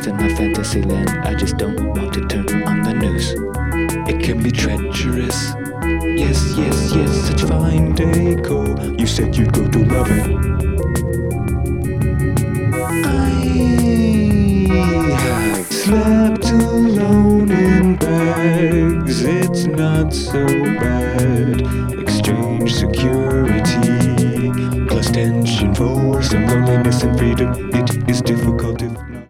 lost in my fantasy land. I just don't want to turn on the news. It can be treacherous. Yes, yes, yes, such fine decor. You said you'd go to love it. I have slept alone in bags. It's not so bad. Exchange security plus tension for some loneliness and freedom.